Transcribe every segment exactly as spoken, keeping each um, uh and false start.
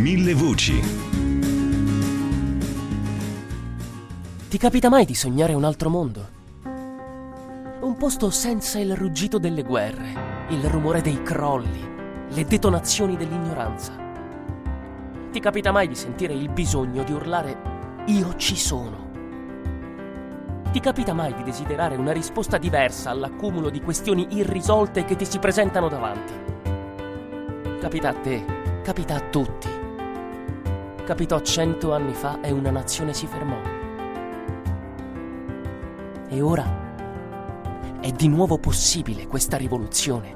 Mille voci. Ti capita mai di sognare un altro mondo? Un posto senza il ruggito delle guerre, il rumore dei crolli, le detonazioni dell'ignoranza. Ti capita mai di sentire il bisogno di urlare "Io ci sono"? Ti capita mai di desiderare una risposta diversa all'accumulo di questioni irrisolte che ti si presentano davanti? Capita a te, capita a tutti. Capitò cento anni fa e una nazione si fermò. E ora è di nuovo possibile questa rivoluzione.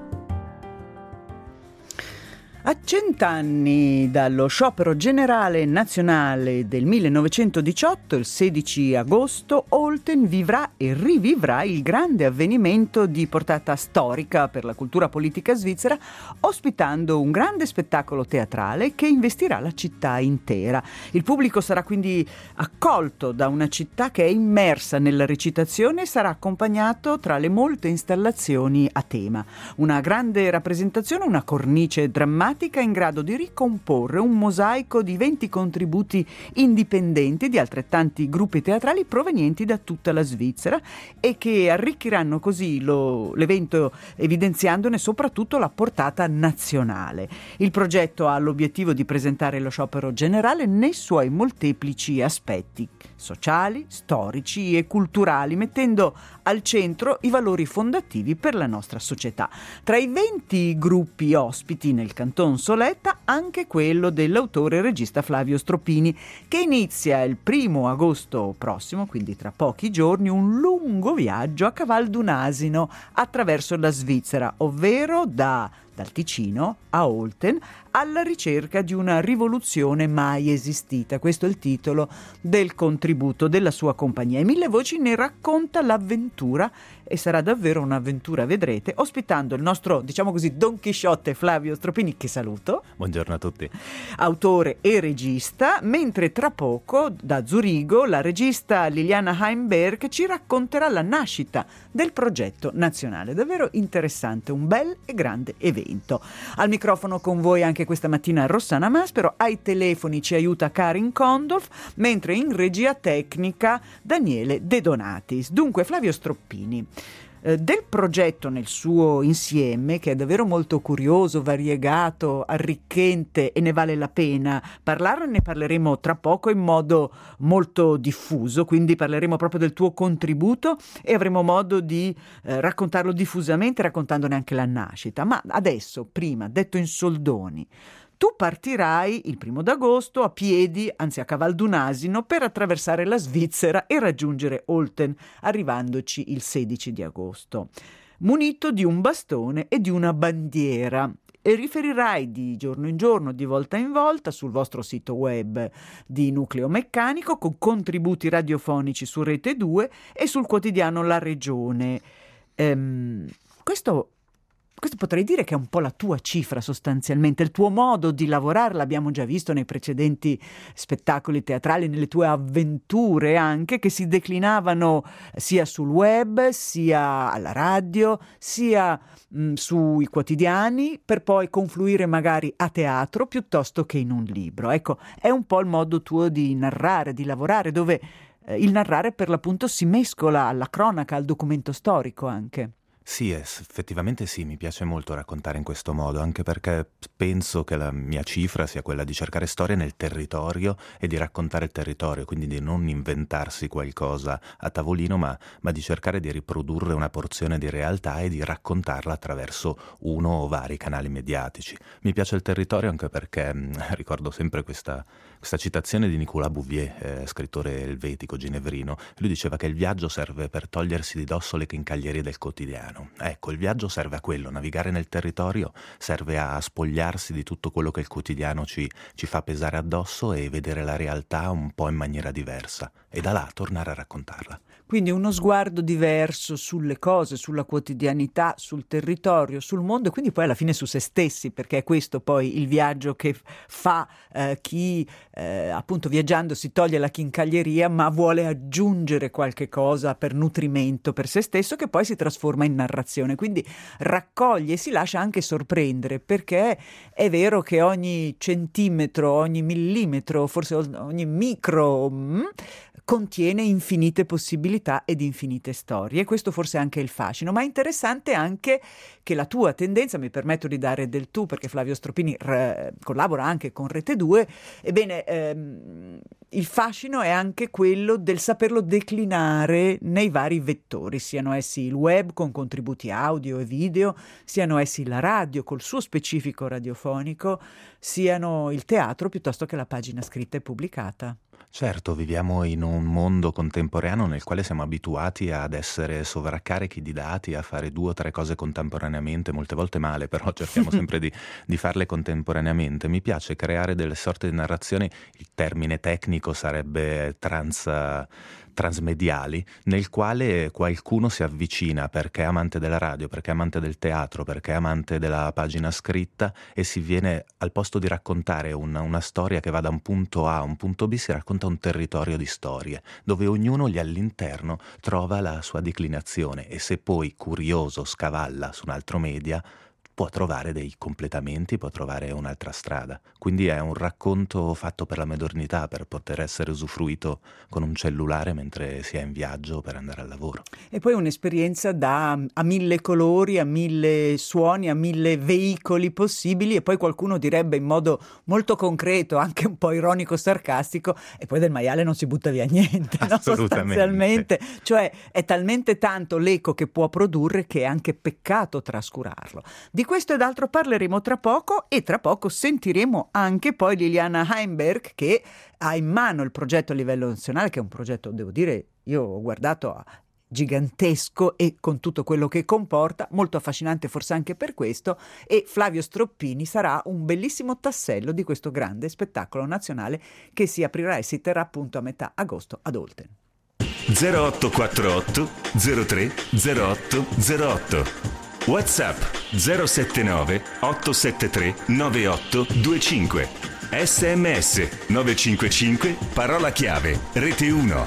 A cent'anni dallo sciopero generale nazionale del millenovecentodiciotto, il sedici agosto, Olten vivrà e rivivrà il grande avvenimento di portata storica per la cultura politica svizzera, ospitando un grande spettacolo teatrale che investirà la città intera. Il pubblico sarà quindi accolto da una città che è immersa nella recitazione e sarà accompagnato tra le molte installazioni a tema. Una grande rappresentazione, una cornice drammatica in grado di ricomporre un mosaico di venti contributi indipendenti di altrettanti gruppi teatrali provenienti da tutta la Svizzera e che arricchiranno così lo, l'evento, evidenziandone soprattutto la portata nazionale. Il progetto ha l'obiettivo di presentare lo sciopero generale nei suoi molteplici aspetti sociali, storici e culturali, mettendo al centro i valori fondativi per la nostra società. Tra i venti gruppi ospiti nel Canton Soletta anche quello dell'autore e regista Flavio Stroppini, che inizia il primo agosto prossimo, quindi tra pochi giorni, un lungo viaggio a caval d'un asino attraverso la Svizzera, ovvero da dal Ticino a Olten, alla ricerca di una rivoluzione mai esistita. Questo è il titolo del contributo della sua compagnia. E Mille Voci ne racconta l'avventura, e sarà davvero un'avventura, vedrete, ospitando il nostro, diciamo così, Don Chisciotte Flavio Stroppini, che saluto. Buongiorno a tutti. Autore e regista, mentre tra poco da Zurigo la regista Liliana Heimberg ci racconterà la nascita del progetto nazionale. Davvero interessante, un bel e grande evento. Al microfono con voi anche questa mattina Rossana Maspero, ai telefoni ci aiuta Karin Kondolf, mentre in regia tecnica Daniele De Donatis. Dunque Flavio Stroppini, eh, del progetto nel suo insieme, che è davvero molto curioso, variegato, arricchente e ne vale la pena parlare, ne parleremo tra poco in modo molto diffuso, quindi parleremo proprio del tuo contributo e avremo modo di eh, raccontarlo diffusamente, raccontandone anche la nascita. Ma adesso, prima, detto in soldoni, tu partirai il primo d'agosto a piedi, anzi a caval d'un asino, per attraversare la Svizzera e raggiungere Olten, arrivandoci il sedici di agosto, munito di un bastone e di una bandiera. E riferirai di giorno in giorno, di volta in volta, sul vostro sito web di Nucleo Meccanico, con contributi radiofonici su Rete due e sul quotidiano La Regione. Ehm, questo Questo potrei dire che è un po' la tua cifra sostanzialmente, il tuo modo di lavorare, l'abbiamo già visto nei precedenti spettacoli teatrali, nelle tue avventure anche, che si declinavano sia sul web, sia alla radio, sia mh, sui quotidiani, per poi confluire magari a teatro piuttosto che in un libro. Ecco, è un po' il modo tuo di narrare, di lavorare, dove eh, il narrare per l'appunto si mescola alla cronaca, al documento storico anche. Sì, effettivamente sì, mi piace molto raccontare in questo modo, anche perché penso che la mia cifra sia quella di cercare storie nel territorio e di raccontare il territorio, quindi di non inventarsi qualcosa a tavolino, ma, ma di cercare di riprodurre una porzione di realtà e di raccontarla attraverso uno o vari canali mediatici. Mi piace il territorio anche perché mh, ricordo sempre questa, questa citazione di Nicolas Bouvier, eh, scrittore elvetico ginevrino. Lui diceva che il viaggio serve per togliersi di dosso le chincaglierie del quotidiano. Ecco, il viaggio serve a quello, navigare nel territorio serve a spogliarsi di tutto quello che il quotidiano ci, ci fa pesare addosso e vedere la realtà un po' in maniera diversa e da là tornare a raccontarla. Quindi uno sguardo diverso sulle cose, sulla quotidianità, sul territorio, sul mondo e quindi poi alla fine su se stessi, perché è questo poi il viaggio che fa eh, chi eh, appunto viaggiando si toglie la chincaglieria ma vuole aggiungere qualche cosa per nutrimento per se stesso che poi si trasforma in narrazione. Quindi raccoglie e si lascia anche sorprendere, perché è vero che ogni centimetro, ogni millimetro, forse ogni micro mh, contiene infinite possibilità ed infinite storie. Questo forse è anche il fascino, ma è interessante anche che la tua tendenza, mi permetto di dare del tu perché Flavio Stroppini r- collabora anche con Rete due, ebbene ehm, il fascino è anche quello del saperlo declinare nei vari vettori, siano essi il web con contributi audio e video, siano essi la radio col suo specifico radiofonico, siano il teatro piuttosto che la pagina scritta e pubblicata. Certo, viviamo in un mondo contemporaneo nel quale siamo abituati ad essere sovraccarichi di dati, a fare due o tre cose contemporaneamente, molte volte male, però cerchiamo sempre di, di farle contemporaneamente. Mi piace creare delle sorte di narrazioni, il termine tecnico sarebbe trans... transmediali, nel quale qualcuno si avvicina perché è amante della radio, perché è amante del teatro, perché è amante della pagina scritta e si viene, al posto di raccontare una, una storia che va da un punto A a un punto B, si racconta un territorio di storie, dove ognuno lì all'interno trova la sua declinazione e se poi curioso scavalla su un altro media può trovare dei completamenti, può trovare un'altra strada. Quindi è un racconto fatto per la modernità, per poter essere usufruito con un cellulare mentre si è in viaggio per andare al lavoro. E poi un'esperienza da a mille colori, a mille suoni, a mille veicoli possibili e poi qualcuno direbbe in modo molto concreto, anche un po' ironico, sarcastico, e poi del maiale non si butta via niente, no? Sostanzialmente. Cioè è talmente tanto l'eco che può produrre che è anche peccato trascurarlo. Di questo ed altro parleremo tra poco e tra poco sentiremo anche poi Liliana Heimberg che ha in mano il progetto a livello nazionale, che è un progetto, devo dire, io ho guardato gigantesco e con tutto quello che comporta, molto affascinante forse anche per questo, e Flavio Stroppini sarà un bellissimo tassello di questo grande spettacolo nazionale che si aprirà e si terrà appunto a metà agosto ad Olten. zero otto quattro otto zero tre zero otto zero otto WhatsApp zero sette nove otto sette tre nove otto due cinque. S M S nove cinque cinque parola chiave Rete uno.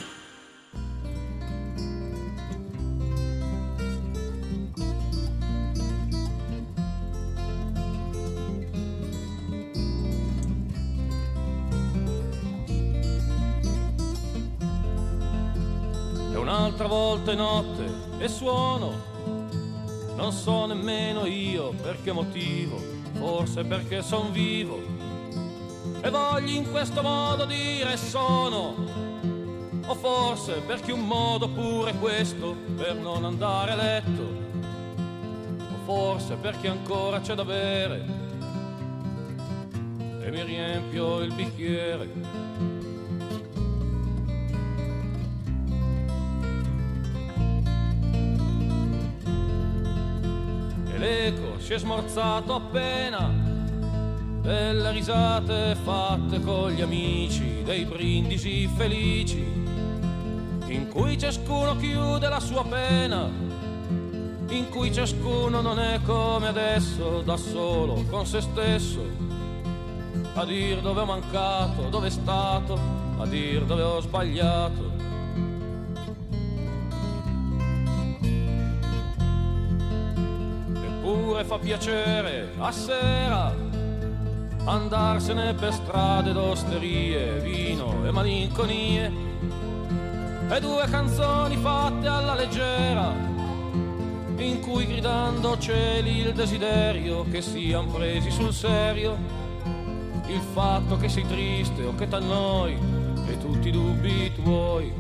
E un'altra volta è notte e suono. Non so nemmeno io per che motivo, forse perché son vivo e voglio in questo modo dire sono, o forse perché un modo pure questo per non andare a letto, o forse perché ancora c'è da bere e mi riempio il bicchiere. L'eco si è smorzato appena delle risate fatte con gli amici, dei brindisi felici in cui ciascuno chiude la sua pena, in cui ciascuno non è come adesso, da solo con se stesso, a dir dove ho mancato, dove è stato, a dir dove ho sbagliato. Eppure fa piacere a sera andarsene per strade d'osterie, vino e malinconie, e due canzoni fatte alla leggera, in cui gridando cieli il desiderio che sian presi sul serio, il fatto che sei triste o che t'annoi e tutti i dubbi tuoi.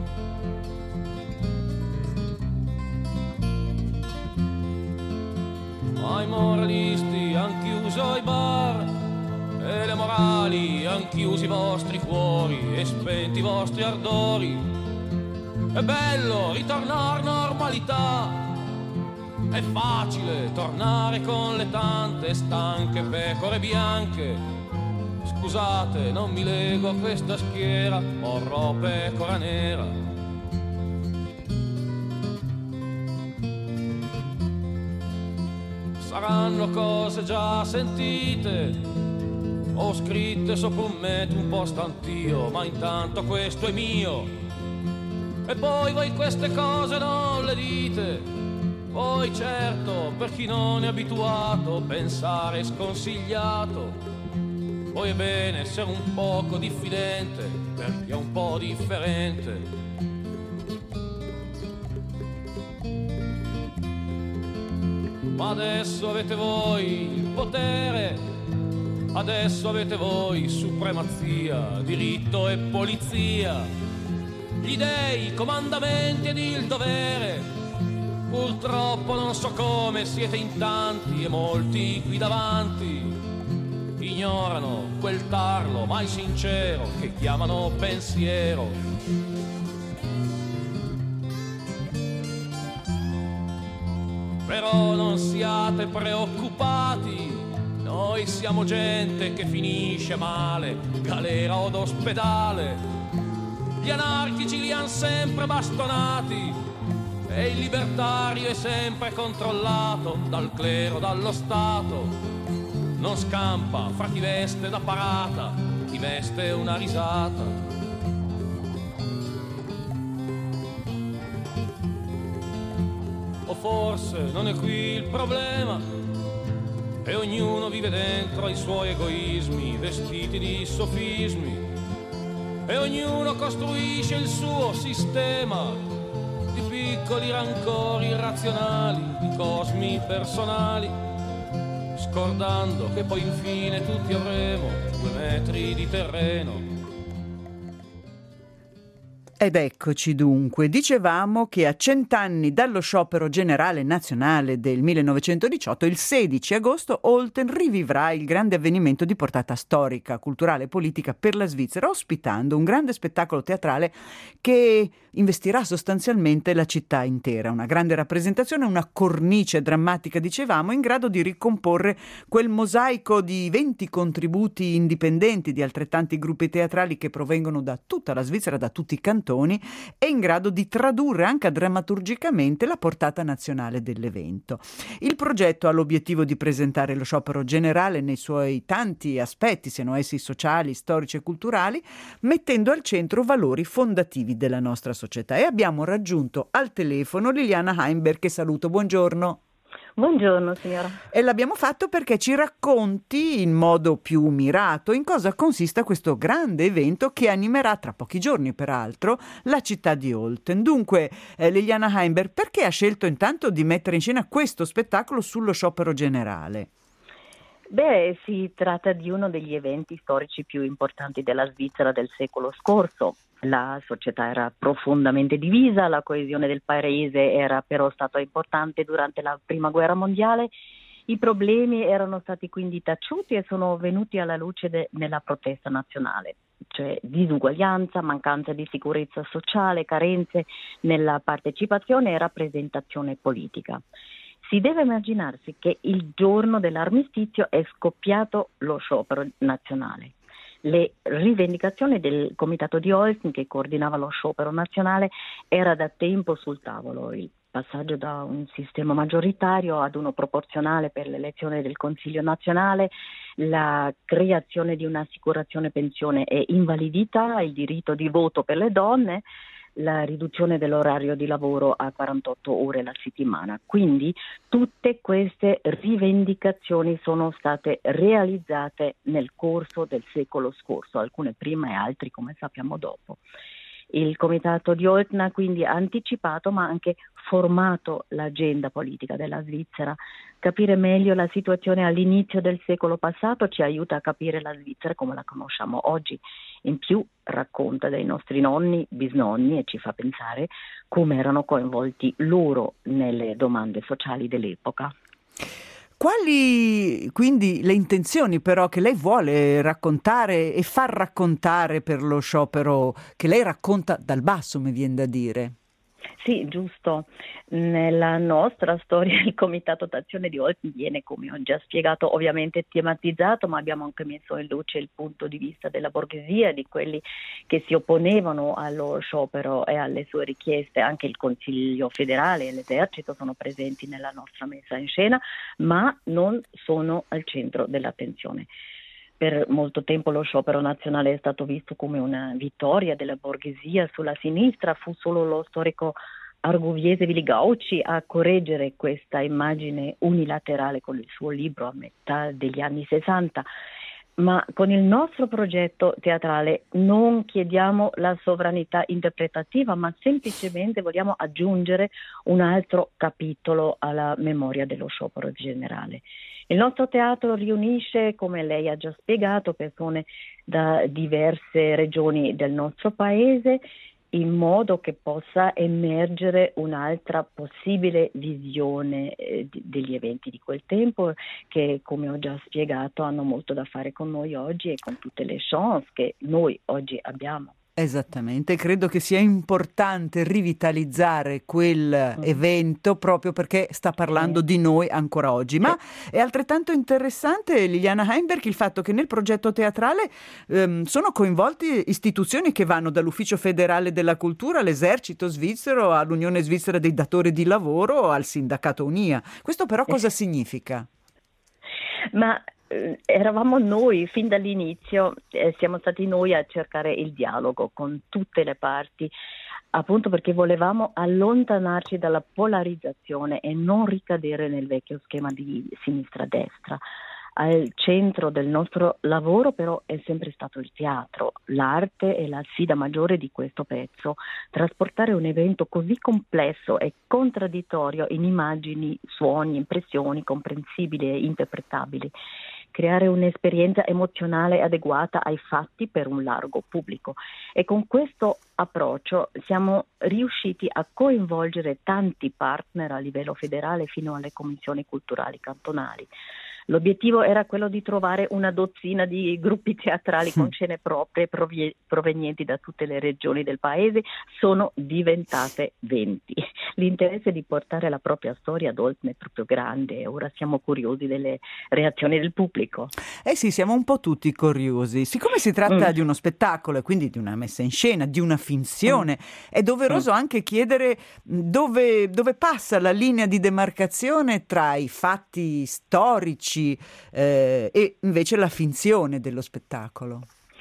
Ma i moralisti han chiuso i bar e le morali han chiuso i vostri cuori e spenti i vostri ardori. È bello ritornare normalità, è facile tornare con le tante stanche pecore bianche. Scusate, non mi lego a questa schiera, orrò pecora nera. saranno cose già sentite o scritte sopra un metro un po' stantio, ma intanto questo è mio. E poi voi queste cose non le dite, voi certo, per chi non è abituato, pensare è sconsigliato. Poi è bene essere un poco diffidente, per chi è un po' differente. Ma adesso avete voi il potere, adesso avete voi supremazia, diritto e polizia, gli dei, i comandamenti ed il dovere. Purtroppo non so come siete in tanti e molti qui davanti ignorano quel tarlo mai sincero che chiamano pensiero. Però non siate preoccupati, noi siamo gente che finisce male, galera od ospedale. Gli anarchici li han sempre bastonati e il libertario è sempre controllato dal clero, dallo Stato. Non scampa fra chi veste da parata, chi veste una risata. O forse non è qui il problema e ognuno vive dentro i suoi egoismi vestiti di sofismi e ognuno costruisce il suo sistema di piccoli rancori irrazionali, di cosmi personali, scordando che poi infine tutti avremo due metri di terreno. Ed eccoci dunque, dicevamo che a cent'anni dallo sciopero generale nazionale del millenovecentodiciotto, il sedici agosto, Olten rivivrà il grande avvenimento di portata storica, culturale e politica per la Svizzera, ospitando un grande spettacolo teatrale che investirà sostanzialmente la città intera. Una grande rappresentazione, una cornice drammatica, dicevamo, in grado di ricomporre quel mosaico di venti contributi indipendenti di altrettanti gruppi teatrali che provengono da tutta la Svizzera, da tutti i cantoni, è in grado di tradurre anche drammaturgicamente la portata nazionale dell'evento. Il progetto ha l'obiettivo di presentare lo sciopero generale nei suoi tanti aspetti, siano essi sociali, storici e culturali, mettendo al centro valori fondativi della nostra società. E abbiamo raggiunto al telefono Liliana Heimberg, che saluto. Buongiorno. Buongiorno signora. E l'abbiamo fatto perché ci racconti in modo più mirato in cosa consista questo grande evento che animerà tra pochi giorni, peraltro, la città di Olten. Dunque, eh, Liliana Heimberg, perché ha scelto intanto di mettere in scena questo spettacolo sullo sciopero generale? Beh, si tratta di uno degli eventi storici più importanti della Svizzera del secolo scorso. La società era profondamente divisa, la coesione del paese era però stata importante durante la Prima Guerra Mondiale. I problemi erano stati quindi taciuti e sono venuti alla luce de- nella protesta nazionale, cioè disuguaglianza, mancanza di sicurezza sociale, carenze nella partecipazione e rappresentazione politica. Si deve immaginarsi che il giorno dell'armistizio è scoppiato lo sciopero nazionale. Le rivendicazioni del comitato di Olten, che coordinava lo sciopero nazionale, era da tempo sul tavolo. Il passaggio da un sistema maggioritario ad uno proporzionale per l'elezione del Consiglio nazionale, la creazione di un'assicurazione pensione e invalidità, il diritto di voto per le donne, la riduzione dell'orario di lavoro a quarantotto ore la settimana. Quindi tutte queste rivendicazioni sono state realizzate nel corso del secolo scorso, alcune prima e altre, come sappiamo, dopo. Il comitato di Olten ha quindi anticipato ma anche formato l'agenda politica della Svizzera. Capire meglio la situazione all'inizio del secolo passato ci aiuta a capire la Svizzera come la conosciamo oggi. In più racconta dei nostri nonni, bisnonni e ci fa pensare come erano coinvolti loro nelle domande sociali dell'epoca. Quali quindi le intenzioni però che lei vuole raccontare e far raccontare per lo sciopero che lei racconta dal basso, mi viene da dire? Sì, giusto. Nella nostra storia il Comitato d'Azione di Olten viene, come ho già spiegato, ovviamente tematizzato, ma abbiamo anche messo in luce il punto di vista della borghesia, di quelli che si opponevano allo sciopero e alle sue richieste. Anche il Consiglio federale e l'esercito sono presenti nella nostra messa in scena, ma non sono al centro dell'attenzione. Per molto tempo lo sciopero nazionale è stato visto come una vittoria della borghesia sulla sinistra, fu solo lo storico arguviese Willy Gauci a correggere questa immagine unilaterale con il suo libro a metà degli anni sessanta. Ma con il nostro progetto teatrale non chiediamo la sovranità interpretativa, ma semplicemente vogliamo aggiungere un altro capitolo alla memoria dello sciopero generale. Il nostro teatro riunisce, come lei ha già spiegato, persone da diverse regioni del nostro paese in modo che possa emergere un'altra possibile visione eh, di, degli eventi di quel tempo che, come ho già spiegato, hanno molto da fare con noi oggi e con tutte le chance che noi oggi abbiamo. Esattamente, credo che sia importante rivitalizzare quel mm. evento proprio perché sta parlando sì. di noi ancora oggi, ma sì. è altrettanto interessante, Liliana Heimberg, il fatto che nel progetto teatrale ehm, sono coinvolti istituzioni che vanno dall'Ufficio Federale della Cultura all'Esercito Svizzero, all'Unione Svizzera dei Datori di Lavoro, al Sindacato Unia. Questo però cosa sì. significa? Ma eravamo noi fin dall'inizio, eh, siamo stati noi a cercare il dialogo con tutte le parti, appunto perché volevamo allontanarci dalla polarizzazione e non ricadere nel vecchio schema di sinistra-destra. Al centro del nostro lavoro però è sempre stato il teatro, l'arte è la sfida maggiore di questo pezzo, trasportare un evento così complesso e contraddittorio in immagini, suoni, impressioni comprensibili e interpretabili. Creare un'esperienza emozionale adeguata ai fatti per un largo pubblico. E con questo approccio siamo riusciti a coinvolgere tanti partner a livello federale fino alle commissioni culturali cantonali. L'obiettivo era quello di trovare una dozzina di gruppi teatrali con scene proprie provie- provenienti da tutte le regioni del paese, sono diventate venti. L'interesse di portare la propria storia ad Olten è proprio grande e ora siamo curiosi delle reazioni del pubblico. Eh sì, siamo un po' tutti curiosi. Siccome si tratta Mm. di uno spettacolo e quindi di una messa in scena, di una finzione, Mm. è doveroso Mm. anche chiedere dove, dove passa la linea di demarcazione tra i fatti storici Eh, e invece la finzione dello spettacolo.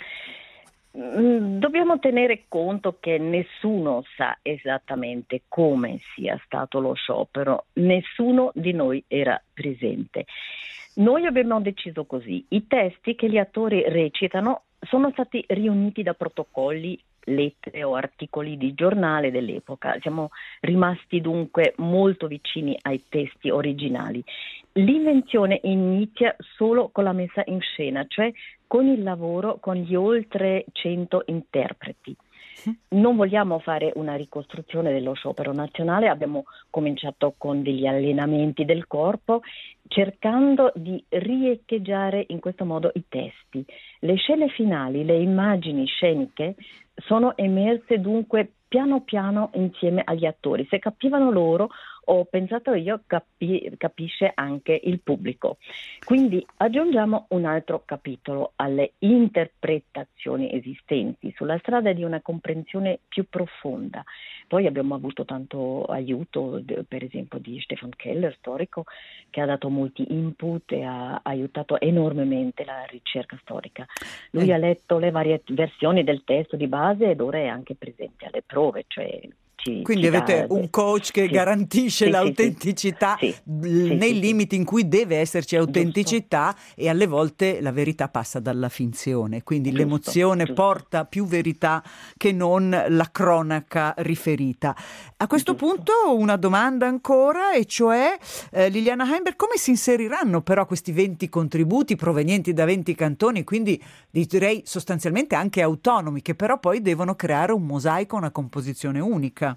Dobbiamo tenere conto che nessuno sa esattamente come sia stato lo sciopero, nessuno di noi era presente. Noi abbiamo deciso così: i testi che gli attori recitano sono stati riuniti da protocolli, lettere o articoli di giornale dell'epoca. Siamo rimasti dunque molto vicini ai testi originali. L'invenzione inizia solo con la messa in scena, cioè con il lavoro con gli oltre cento interpreti. Non vogliamo fare una ricostruzione dello sciopero nazionale, abbiamo cominciato con degli allenamenti del corpo, cercando di riecheggiare in questo modo i testi. Le scene finali, le immagini sceniche sono emerse dunque piano piano insieme agli attori. Se capivano loro, ho pensato io, capi- capisce anche il pubblico. Quindi aggiungiamo un altro capitolo alle interpretazioni esistenti sulla strada di una comprensione più profonda. Poi abbiamo avuto tanto aiuto, per esempio, di Stefan Keller, storico, che ha dato molti input e ha aiutato enormemente la ricerca storica. Lui eh. ha letto le varie versioni del testo di base ed ora è anche presente alle prove, cioè Ci, Quindi ci avete dà, un coach che sì, garantisce sì, l'autenticità sì, sì, nei sì, limiti sì. in cui deve esserci autenticità, Giusto. e alle volte la verità passa dalla finzione, quindi Giusto, l'emozione giusto. porta più verità che non la cronaca riferita. A questo Giusto. punto una domanda ancora, e cioè eh, Liliana Heimberg, come si inseriranno però questi venti contributi provenienti da venti cantoni, quindi direi sostanzialmente anche autonomi, che però poi devono creare un mosaico, una composizione unica?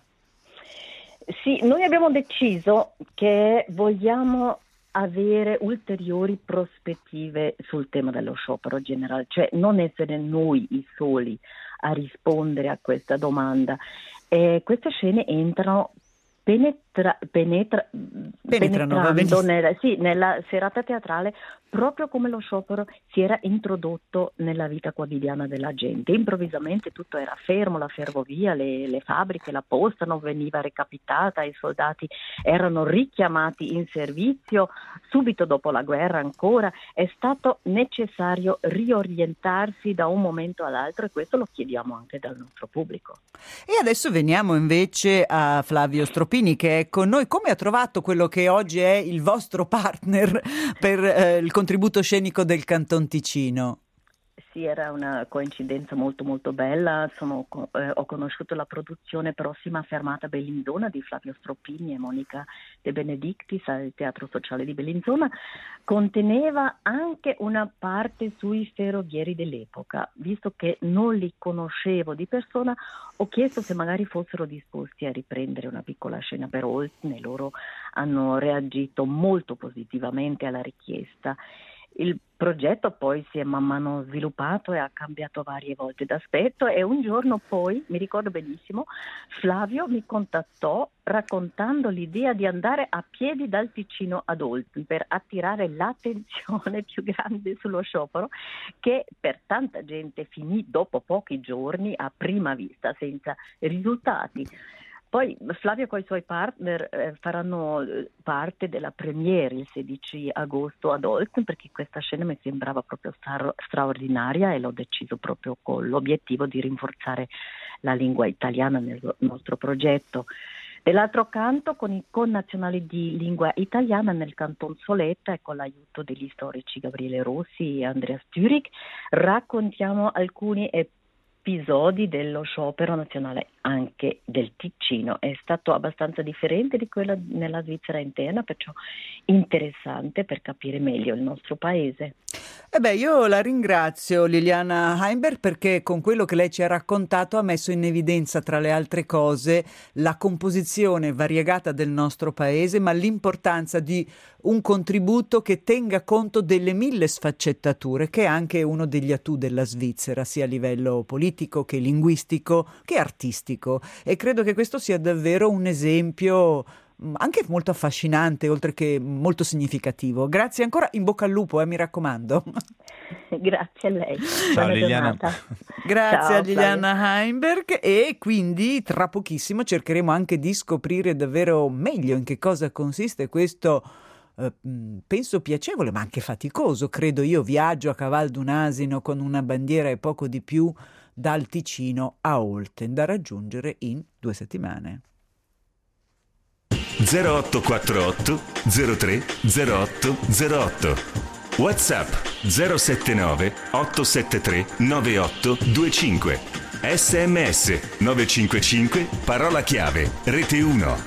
Sì, noi abbiamo deciso che vogliamo avere ulteriori prospettive sul tema dello sciopero generale, cioè non essere noi i soli a rispondere a questa domanda. E queste scene entrano penetra, penetra, Penetrano, va penetrando benissimo. nella, sì, nella serata teatrale, proprio come lo sciopero si era introdotto nella vita quotidiana della gente. Improvvisamente tutto era fermo, la ferrovia, le, le fabbriche, la posta non veniva recapitata, i soldati erano richiamati in servizio subito dopo la guerra ancora. È stato necessario riorientarsi da un momento all'altro e questo lo chiediamo anche dal nostro pubblico. E adesso veniamo invece a Flavio Stropini, che è con noi. Come ha trovato quello che oggi è il vostro partner per eh, il contributo scenico del Canton Ticino? Sì, era una coincidenza molto molto bella. Sono, eh, ho conosciuto la produzione Prossima fermata Bellinzona di Flavio Stropini e Monica De Benedictis al Teatro Sociale di Bellinzona. Conteneva anche una parte sui ferrovieri dell'epoca. Visto che non li conoscevo di persona, ho chiesto se magari fossero disposti a riprendere una piccola scena per Olsen e loro hanno reagito molto positivamente alla richiesta. Il progetto poi si è man mano sviluppato e ha cambiato varie volte d'aspetto e un giorno poi, mi ricordo benissimo, Flavio mi contattò raccontando l'idea di andare a piedi dal Ticino ad Olten per attirare l'attenzione più grande sullo sciopero che per tanta gente finì dopo pochi giorni a prima vista senza risultati. Poi Flavio con i suoi partner eh, faranno parte della premiere il sedici agosto ad Olten, perché questa scena mi sembrava proprio stra- straordinaria e l'ho deciso proprio con l'obiettivo di rinforzare la lingua italiana nel nostro progetto. Dall'altro canto, con i connazionali di lingua italiana nel Canton Soletta e con l'aiuto degli storici Gabriele Rossi e Andrea Stürig, raccontiamo alcuni episodi dello sciopero nazionale anche del Ticino. È stato abbastanza differente di quello nella Svizzera interna, perciò interessante per capire meglio il nostro paese. E beh, io la ringrazio Liliana Heimberg perché con quello che lei ci ha raccontato ha messo in evidenza, tra le altre cose, la composizione variegata del nostro paese, ma l'importanza di un contributo che tenga conto delle mille sfaccettature, che è anche uno degli attu della Svizzera, sia a livello politico che linguistico che artistico. E credo che questo sia davvero un esempio anche molto affascinante, oltre che molto significativo. Grazie ancora, in bocca al lupo, eh, mi raccomando. Grazie a lei. Ciao Buona Liliana. giornata. Grazie Ciao, a Liliana Heimberg, e quindi tra pochissimo cercheremo anche di scoprire davvero meglio in che cosa consiste questo eh, penso piacevole ma anche faticoso, credo io, viaggio a caval d'un asino con una bandiera e poco di più dal Ticino a Olten, da raggiungere in due settimane. zero otto quattro otto zero tre zero otto zero otto WhatsApp zero sette nove otto sette tre nove otto due cinque S M S nove cinque cinque parola chiave Rete uno.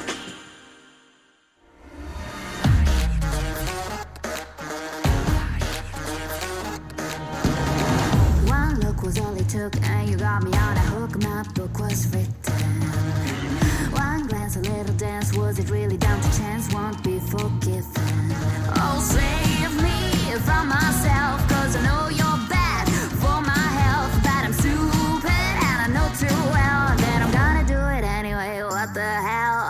One look was all it took and you got me on a hook. My book was written. One glance, a little dance. Was it really down to chance? Won't be forgiven. Oh, save me from myself, cause I know you're bad for my health. But I'm stupid and I know too well that I'm gonna do it anyway. What the hell?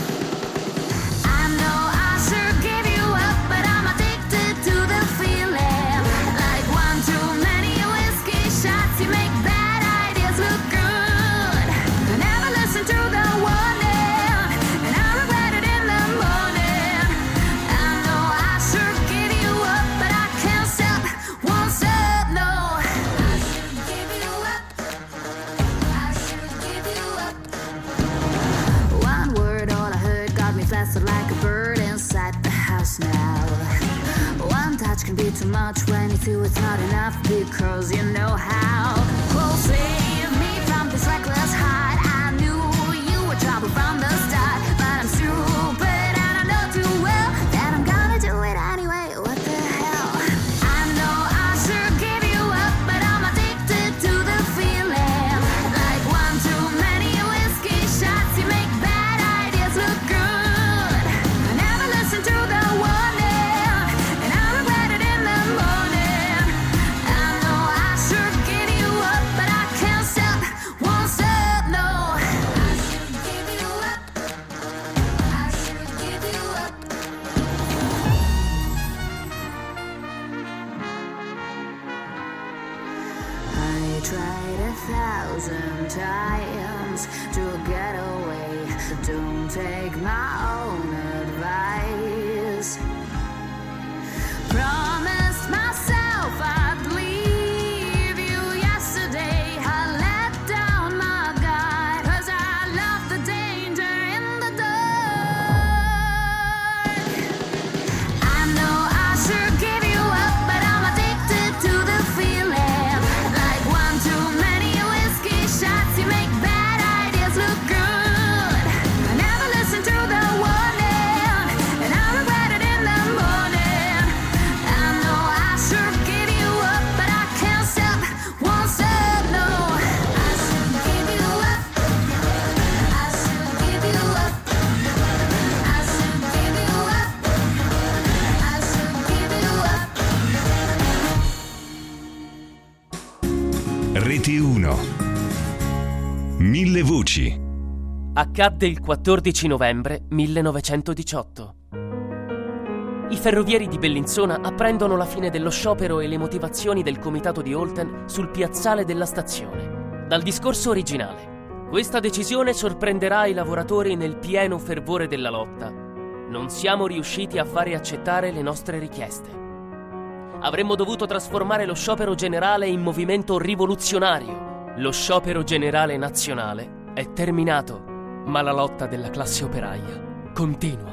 I know I should give you up, but I'm addicted to the feeling. Like one too many whiskey shots, you make bad ideas look good. I never listen to the warning, and I regret it in the morning. I know I should give you up, but I can't stop, won't stop, no. I should give you up, I should give you up. One word, all I heard got me flustered like a bird inside the house now. One touch can be too much when you feel it's not enough, because you know how. Oh, save me from this reckless heart. I knew you were trouble from the start, but I'm stupid and I know too well that I'm gonna do it anyway. What the hell? I know I should give you up, but I'm addicted to the feeling. Like one too many whiskey shots, you make bad ideas look good. I never listen to the warning, and I regret it in the morning. I know I should give you up, but I can't tried a thousand times to get away. Don't take my own advice. Promised myself I'd leave you yesterday. I let down my guard 'cause I love the danger in the dark. I know I should give you up, but I'm addicted to the feeling. Like one too many whiskey shots, you make bad ideas look good. I never listen to the warning, and I regret it in the morning. I know I should give you up, but I can't stop, won't stop, no. I should give you up, I should give you up, I should give you up, I should give you up. Rete uno. Mille voci. Accadde il quattordici novembre millenovecentodiciotto. I ferrovieri di Bellinzona apprendono la fine dello sciopero e le motivazioni del comitato di Olten sul piazzale della stazione. Dal discorso originale: questa decisione sorprenderà i lavoratori nel pieno fervore della lotta. Non siamo riusciti a fare accettare le nostre richieste. Avremmo dovuto trasformare lo sciopero generale in movimento rivoluzionario. Lo sciopero generale nazionale è terminato, ma la lotta della classe operaia continua.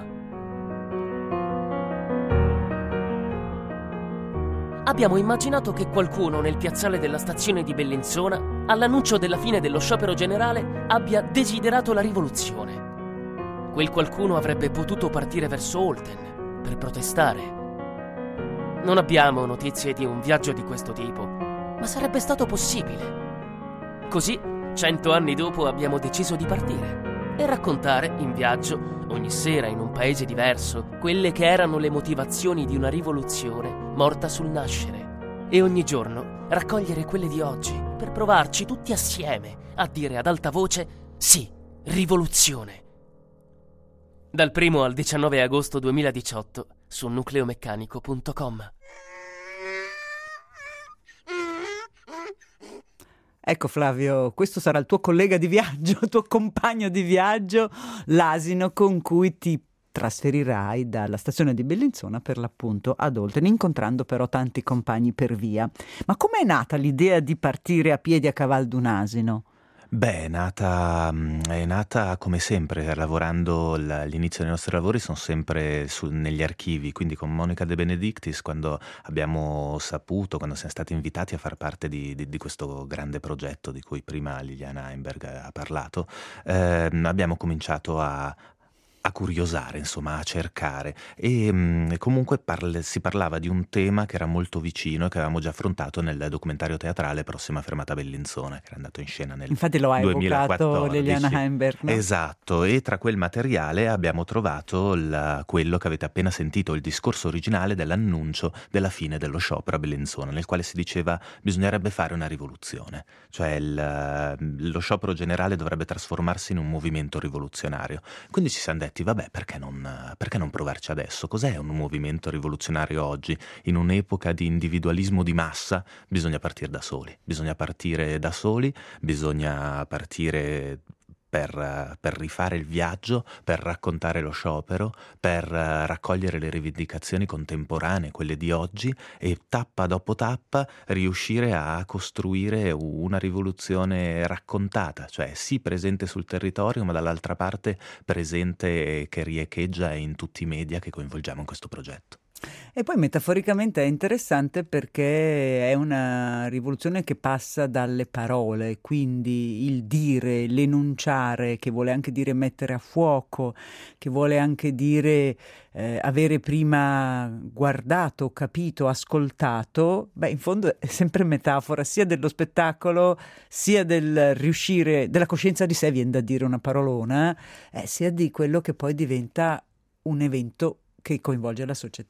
Abbiamo immaginato che qualcuno nel piazzale della stazione di Bellinzona, all'annuncio della fine dello sciopero generale, abbia desiderato la rivoluzione. Quel qualcuno avrebbe potuto partire verso Olten per protestare. Non abbiamo notizie di un viaggio di questo tipo, ma sarebbe stato possibile. Così, cento anni dopo, abbiamo deciso di partire e raccontare in viaggio, ogni sera in un paese diverso, quelle che erano le motivazioni di una rivoluzione morta sul nascere, e ogni giorno raccogliere quelle di oggi per provarci tutti assieme a dire ad alta voce sì, rivoluzione. Dal primo al diciannove agosto duemiladiciotto su nucleomeccanico punto com. Ecco Flavio, questo sarà il tuo collega di viaggio, il tuo compagno di viaggio, l'asino con cui ti trasferirai dalla stazione di Bellinzona per l'appunto ad Olten, incontrando però tanti compagni per via. Ma com'è nata l'idea di partire a piedi a caval d'un asino? Beh, è nata, è nata come sempre, lavorando, l- l'inizio dei nostri lavori sono sempre su- negli archivi, quindi con Monica De Benedictis, quando abbiamo saputo, quando siamo stati invitati a far parte di, di- di questo grande progetto di cui prima Liliana Heimberg ha parlato, ehm, abbiamo cominciato a a curiosare, insomma, a cercare e mh, comunque parla- si parlava di un tema che era molto vicino e che avevamo già affrontato nel documentario teatrale Prossima fermata Bellinzona, che era andato in scena nel Infatti lo ha evocato duemilaquattordici. Liliana Heimberg, no? Esatto, e tra quel materiale abbiamo trovato il- quello che avete appena sentito, il discorso originale dell'annuncio della fine dello sciopero a Bellinzona, nel quale si diceva bisognerebbe fare una rivoluzione, cioè il- lo sciopero generale dovrebbe trasformarsi in un movimento rivoluzionario. Quindi ci siamo detti, vabbè, perché non, perché non provarci adesso? Cos'è un movimento rivoluzionario oggi? In un'epoca di individualismo di massa bisogna partire da soli, bisogna partire da soli, bisogna partire per, per rifare il viaggio, per raccontare lo sciopero, per eh, raccogliere le rivendicazioni contemporanee, quelle di oggi, e tappa dopo tappa riuscire a costruire una rivoluzione raccontata, cioè sì presente sul territorio, ma dall'altra parte presente che riecheggia in tutti i media che coinvolgiamo in questo progetto. E poi metaforicamente è interessante perché è una rivoluzione che passa dalle parole, quindi il dire, l'enunciare, che vuole anche dire mettere a fuoco, che vuole anche dire eh, avere prima guardato, capito, ascoltato. Beh, in fondo è sempre metafora sia dello spettacolo, sia del riuscire, della coscienza di sé, viene da dire una parolona, eh, sia di quello che poi diventa un evento che coinvolge la società.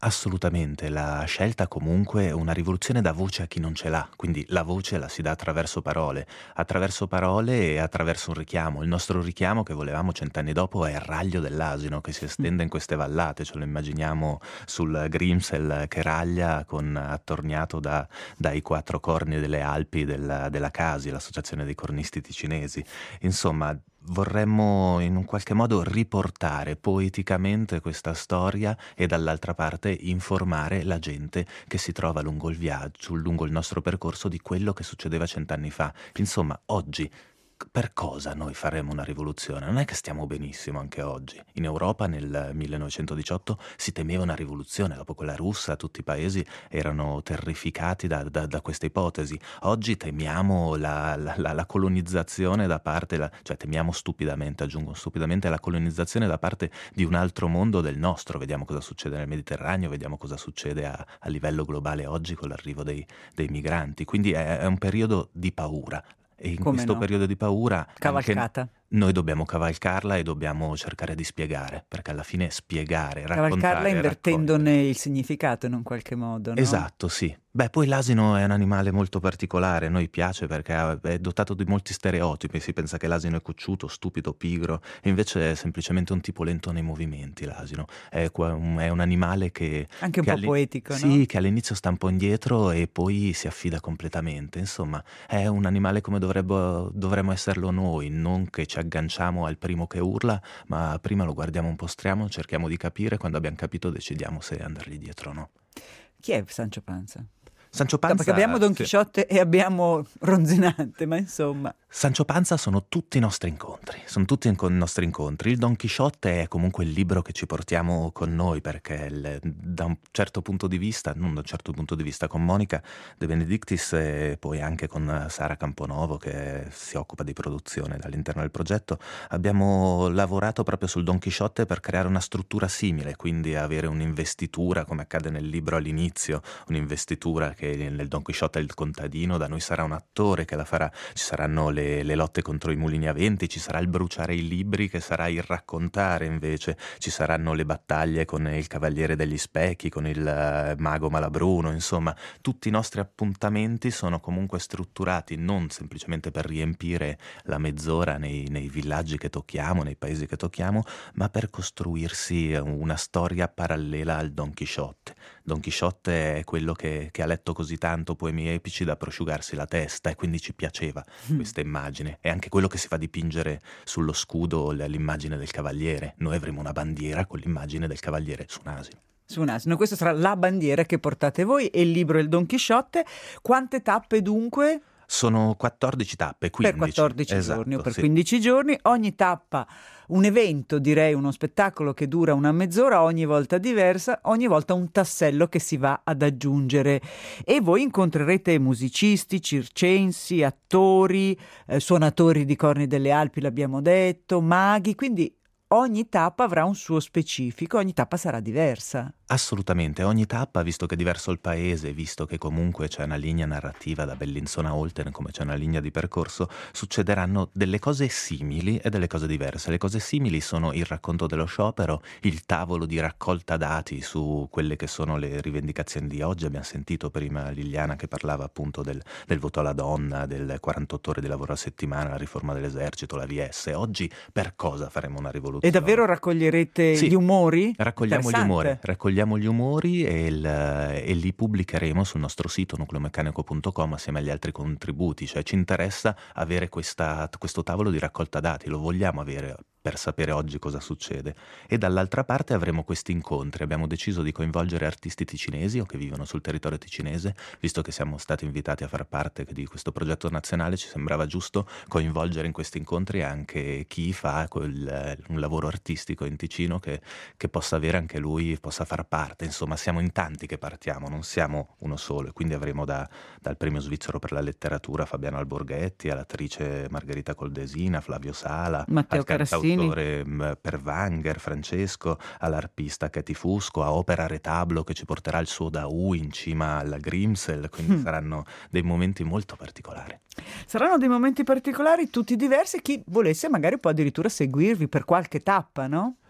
Assolutamente, la scelta comunque è una rivoluzione dà voce a chi non ce l'ha, quindi la voce la si dà attraverso parole, attraverso parole e attraverso un richiamo. Il nostro richiamo che volevamo cent'anni dopo è il raglio dell'asino che si estende in queste vallate, ce lo immaginiamo sul Grimsel che raglia con, attorniato da, dai quattro corni delle Alpi della, della Casi, l'associazione dei cornisti ticinesi. Insomma, vorremmo in un qualche modo riportare poeticamente questa storia e dall'altra parte informare la gente che si trova lungo il viaggio, lungo il nostro percorso di quello che succedeva cent'anni fa. Insomma, oggi per cosa noi faremo una rivoluzione? Non è che stiamo benissimo anche oggi. In Europa nel millenovecentodiciotto si temeva una rivoluzione, dopo quella russa tutti i paesi erano terrificati da, da, da questa ipotesi. Oggi temiamo la, la, la, la colonizzazione da parte, la, cioè temiamo stupidamente, aggiungo stupidamente, la colonizzazione da parte di un altro mondo del nostro. Vediamo cosa succede nel Mediterraneo, vediamo cosa succede a, a livello globale oggi con l'arrivo dei, dei migranti. Quindi è, è un periodo di paura. E in Come questo no? periodo di paura Cavalcata. anche noi dobbiamo cavalcarla e dobbiamo cercare di spiegare, perché alla fine spiegare, raccontare, Cavalcarla raccogliere. invertendone il significato in un qualche modo, no? Esatto, sì. Beh, poi l'asino è un animale molto particolare, a noi piace perché è dotato di molti stereotipi, si pensa che l'asino è cocciuto, stupido, pigro, e invece è semplicemente un tipo lento nei movimenti l'asino, è, qua- un, è un animale che... Anche un che po' all'i- poetico, no? Sì, che all'inizio sta un po' indietro e poi si affida completamente, insomma è un animale come dovrebbe, dovremmo esserlo noi, non che ci agganciamo al primo che urla, ma prima lo guardiamo un po', striamo, cerchiamo di capire, quando abbiamo capito decidiamo se andargli dietro o no. Chi è Sancho Panza? Sancho No, Panza... perché abbiamo Don sì. Chisciotte e abbiamo Ronzinante, ma insomma... Sancho Panza sono tutti i nostri incontri, sono tutti i nostri incontri. Il Don Chisciotte è comunque il libro che ci portiamo con noi perché il- da un certo punto di vista, non da un certo punto di vista, con Monica De Benedictis e poi anche con Sara Camponovo che si occupa di produzione all'interno del progetto, abbiamo lavorato proprio sul Don Chisciotte per creare una struttura simile, quindi avere un'investitura come accade nel libro all'inizio, un'investitura che nel Don Chisciotte è il contadino, da noi sarà un attore che la farà, ci saranno le le lotte contro i mulini a venti, ci sarà il bruciare i libri che sarà il raccontare invece, ci saranno le battaglie con il Cavaliere degli Specchi, con il eh, Mago Malabruno, insomma tutti i nostri appuntamenti sono comunque strutturati non semplicemente per riempire la mezz'ora nei, nei villaggi che tocchiamo, nei paesi che tocchiamo, ma per costruirsi una storia parallela al Don Chisciotte. Don Chisciotte è quello che, che ha letto così tanto poemi epici da prosciugarsi la testa e quindi ci piaceva questa immagine. È anche quello che si fa dipingere sullo scudo l- l'immagine del cavaliere. Noi avremo una bandiera con l'immagine del cavaliere su un asino. Su un asino, questa sarà la bandiera che portate voi e il libro è il Don Chisciotte. Quante tappe dunque? Sono quattordici tappe, quindici. Per quattordici Esatto, giorni o per sì. quindici giorni, ogni tappa un evento, direi uno spettacolo che dura una mezz'ora, ogni volta diversa, ogni volta un tassello che si va ad aggiungere e voi incontrerete musicisti, circensi, attori, eh, suonatori di corni delle Alpi, l'abbiamo detto, maghi, quindi ogni tappa avrà un suo specifico, ogni tappa sarà diversa. Assolutamente, ogni tappa, visto che è diverso il paese, visto che comunque c'è una linea narrativa da Bellinzona a Olten, come c'è una linea di percorso, succederanno delle cose simili e delle cose diverse. Le cose simili sono il racconto dello sciopero, il tavolo di raccolta dati su quelle che sono le rivendicazioni di oggi. Abbiamo sentito prima Liliana che parlava appunto del, del voto alla donna, del quarantotto ore di lavoro a settimana, la riforma dell'esercito, la V S. Oggi per cosa faremo una rivoluzione? E davvero raccoglierete Sì, gli umori? Raccogliamo gli Interessante. umori, raccogliamo gli umori e, il- e li pubblicheremo sul nostro sito nucleomeccanico punto com assieme agli altri contributi, cioè ci interessa avere questa- questo tavolo di raccolta dati, lo vogliamo avere per sapere oggi cosa succede. E dall'altra parte avremo questi incontri, abbiamo deciso di coinvolgere artisti ticinesi o che vivono sul territorio ticinese, visto che siamo stati invitati a far parte di questo progetto nazionale, ci sembrava giusto coinvolgere in questi incontri anche chi fa quel- un lavoro artistico in Ticino che, che possa avere anche lui, possa far parte. Insomma, siamo in tanti che partiamo, non siamo uno solo, e quindi avremo da- dal premio svizzero per la letteratura Fabiano Alborghetti, all'attrice Margherita Coldesina, Flavio Sala, Matteo al Carassini. cantautore mh, Perwanger, Francesco, all'arpista Katy Fusco, a Opera Retablo che ci porterà il suo Daù in cima alla Grimsel, quindi saranno dei momenti molto particolari. Saranno dei momenti particolari, tutti diversi, chi volesse magari può addirittura seguirvi per qualche tappa, no?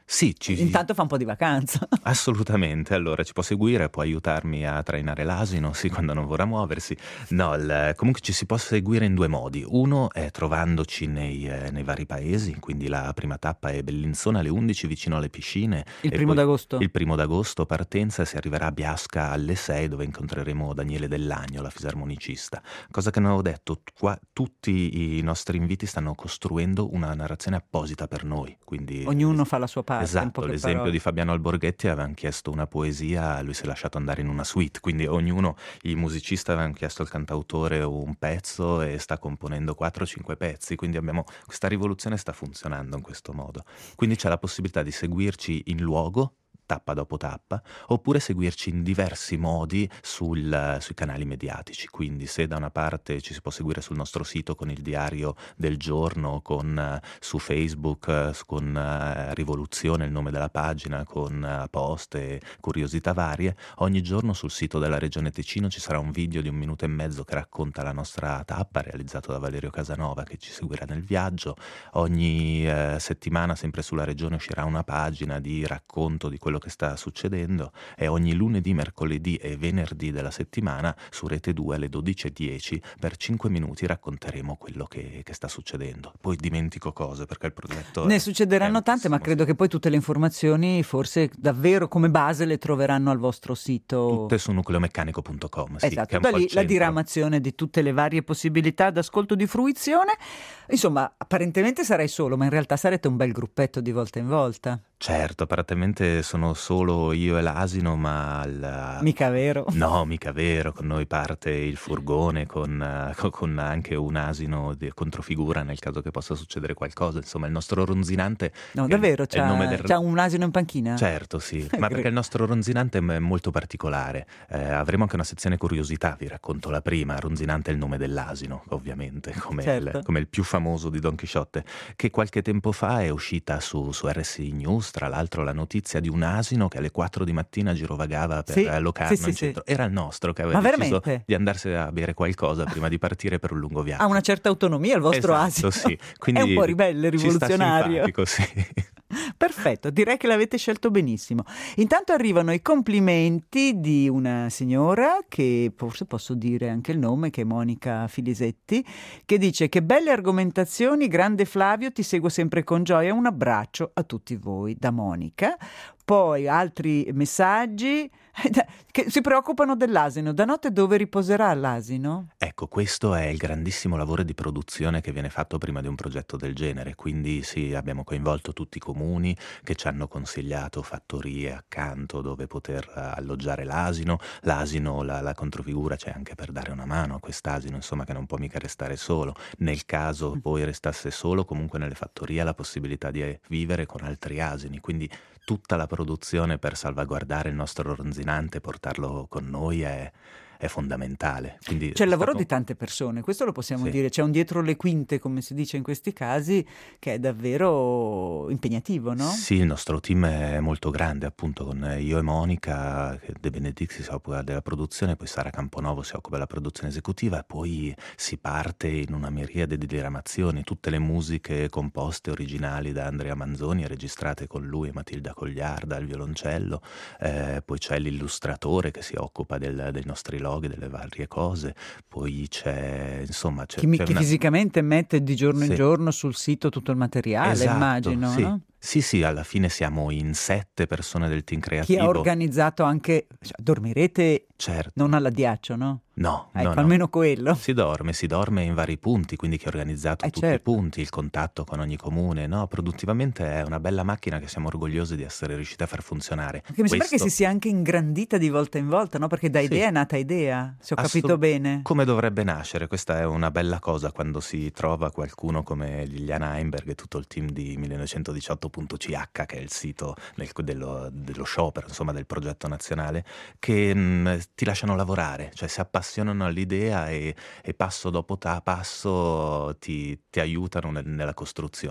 Sì, ci... Intanto fa un po' di vacanza. Assolutamente, allora ci può seguire, può aiutarmi a trainare l'asino, sì, quando non vorrà muoversi. No, il- comunque ci si può seguire in due modi. Uno è trovandoci nei, eh, nei vari paesi, quindi la prima tappa è Bellinzona alle undici vicino alle piscine. Il e primo poi d'agosto? Il primo d'agosto partenza e si arriverà a Biasca alle sei dove incontreremo Daniele Dell'Agno, la fisarmonicista. Cosa che non avevo detto, qua tutti i nostri inviti stanno costruendo una narrazione apposita per noi, quindi... Ognuno fa la sua parte. In Esatto, poche l'esempio parole. di Fabiano Alborghetti avevano chiesto una poesia, lui si è lasciato andare in una suite, quindi ognuno, i musicisti avevano chiesto al cantautore un pezzo e sta componendo quattro cinque pezzi, quindi abbiamo, questa rivoluzione sta funzionando in questo modo. Quindi c'è la possibilità di seguirci in luogo, tappa dopo tappa, oppure seguirci in diversi modi sul- sui canali mediatici. Quindi se da una parte ci si può seguire sul nostro sito con il diario del giorno, con, eh, su Facebook eh, s- con eh, Rivoluzione, il nome della pagina, con eh, post e curiosità varie, ogni giorno sul sito della Regione Ticino ci sarà un video di un minuto e mezzo che racconta la nostra tappa, realizzato da Valerio Casanova, che ci seguirà nel viaggio. Ogni eh, settimana, sempre sulla Regione, uscirà una pagina di racconto di quello che sta succedendo, e ogni lunedì, mercoledì e venerdì della settimana su Rete due alle dodici e dieci per cinque minuti racconteremo quello che, che sta succedendo. Poi dimentico cose perché il progetto Ne è- succederanno è tante, ma altissimo, credo sì. che poi tutte le informazioni forse davvero come base le troveranno al vostro sito. Tutte su nucleomeccanico punto com, sì, che Esatto, è un da po' lì il la centro. diramazione di tutte le varie possibilità d'ascolto di fruizione. Insomma, apparentemente sarai solo, ma in realtà sarete un bel gruppetto di volta in volta. Certo, apparentemente sono solo io e l'asino, ma il... Mica vero? No, mica vero, con noi parte il furgone con, eh, co- con anche un asino di controfigura nel caso che possa succedere qualcosa. Insomma, il nostro ronzinante... No, che davvero? è il nome C'ha, del... c'ha un asino in panchina? Certo, sì, ma perché il nostro ronzinante è molto particolare. Eh, avremo anche una sezione curiosità, vi racconto la prima. Ronzinante è il nome dell'asino, ovviamente, come, Certo. il, come il più famoso di Don Chisciotte, che qualche tempo fa è uscita su, su R S I News, tra l'altro la notizia di un asino che alle quattro di mattina girovagava per Sì, eh, Locarno sì, sì, in sì. centro. Era il nostro che aveva Ma deciso veramente? di andarsi a bere qualcosa prima di partire per un lungo viaggio. Ha una certa autonomia il vostro Esatto, asino. sì. Quindi È un po' ribelle, ci sta rivoluzionario. simpatico, sì. Perfetto, direi che l'avete scelto benissimo. Intanto arrivano i complimenti di una signora, che forse posso dire anche il nome, che è Monica Filisetti, che dice: che belle argomentazioni, grande Flavio, ti seguo sempre con gioia, un abbraccio a tutti voi, da Monica. Poi altri messaggi che si preoccupano dell'asino. Da notte dove riposerà l'asino? Ecco, questo è il grandissimo lavoro di produzione che viene fatto prima di un progetto del genere, quindi sì, abbiamo coinvolto tutti i comuni che ci hanno consigliato fattorie accanto dove poter eh, alloggiare l'asino. L'asino, la, la controfigura c'è anche per dare una mano a quest'asino, insomma, che non può mica restare solo. Nel caso poi restasse solo, comunque nelle fattorie ha la possibilità di eh, vivere con altri asini, quindi tutta la produzione per salvaguardare il nostro ronzinante e portarlo con noi è, è fondamentale. Quindi C'è il è lavoro stato- di tante persone, questo lo possiamo Sì. dire. C'è un dietro le quinte, come si dice in questi casi, che è davvero impegnativo, no? Sì, il nostro team è molto grande, appunto, con io e Monica, che De Benedicti si occupa della produzione, poi Sara Camponovo si occupa della produzione esecutiva, e poi si parte in una miriade di diramazioni, tutte le musiche composte originali da Andrea Manzoni, registrate con lui e Matilda Cogliarda al violoncello, eh, poi c'è l'illustratore che si occupa del- dei nostri loghi, delle varie cose, poi c'è, insomma, c'è, Chi, mi- c'è chi una- fisicamente mette di giorno in Sì. giorno sul sito tutto il materiale, Esatto, immagino, sì. no? Sì, sì, alla fine siamo in sette persone del team Chi creativo. ha organizzato anche... cioè, dormirete Certo. non all'addiaccio, no? No, Ecco, no, no. almeno quello. Si dorme, si dorme in vari punti, quindi chi ha organizzato Eh, tutti certo. i punti, il contatto con ogni comune, no? Produttivamente è una bella macchina che siamo orgogliosi di essere riusciti a far funzionare. Perché mi sembra che Questo- si sia anche ingrandita di volta in volta, no? Perché da Sì. idea è nata idea, se ho capito Assolut- bene. Come dovrebbe nascere, questa è una bella cosa quando si trova qualcuno come Liliana Heimberg e tutto il team di millenovecentodiciotto punto c h, che è il sito del- dello, dello sciopero, insomma, del progetto nazionale, che mh, ti lasciano lavorare, cioè si appassionano all'idea e, e passo dopo ta- passo ti, ti aiutano nel- nella costruzione.